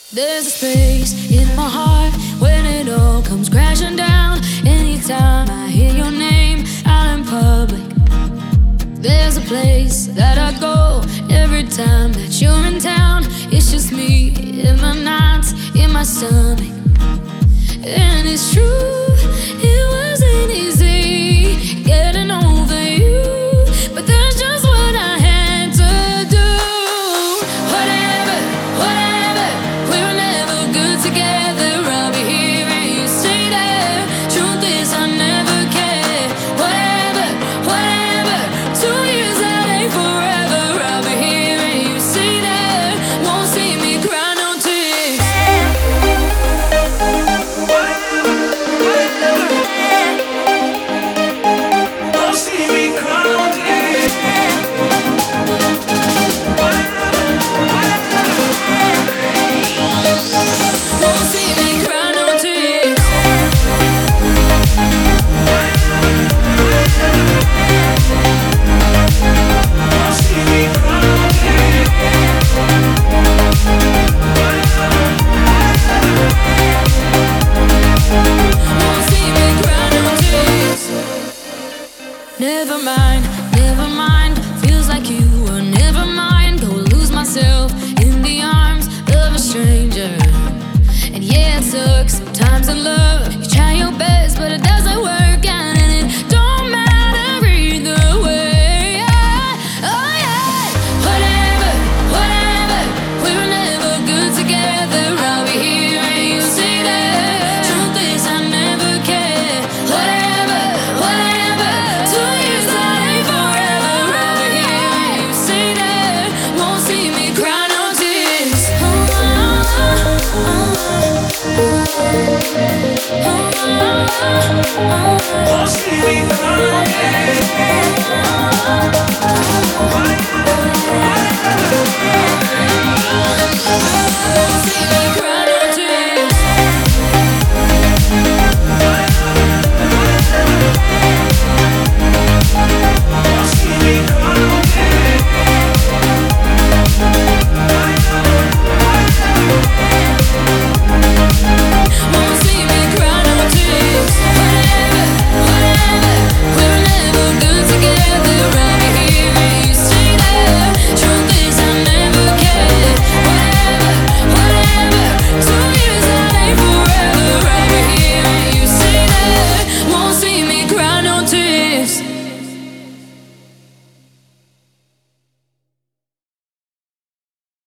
There's a space in my heart when it all comes crashing down. Anytime I hear your name out in public, there's a place that I go every time that you're in town. It's just me in my nights, in my stomach. And it's true, it wasn't easy getting over you, but that's just what I had to do. Whatever, whatever, we were never good together. I'll be here and you stay there. Truth is I never cared. Whatever, whatever, 2 years that ain't forever. I'll be here and you stay there. Won't see me cry no tears. Never mind, never mind. Feels like you were never mind. Go lose myself in the arms of a stranger. And yeah, it sucks sometimes in love. You try your best, but it doesn't work out, and it don't matter either way. Oh yeah, whatever, whatever. We were never good together. I'll be here and you stay there. Truth is I never cared. Whatever, whatever. 2 years that ain't forever. I'll be here and you stay there. Won't see me cry no tears. Won't see me cry.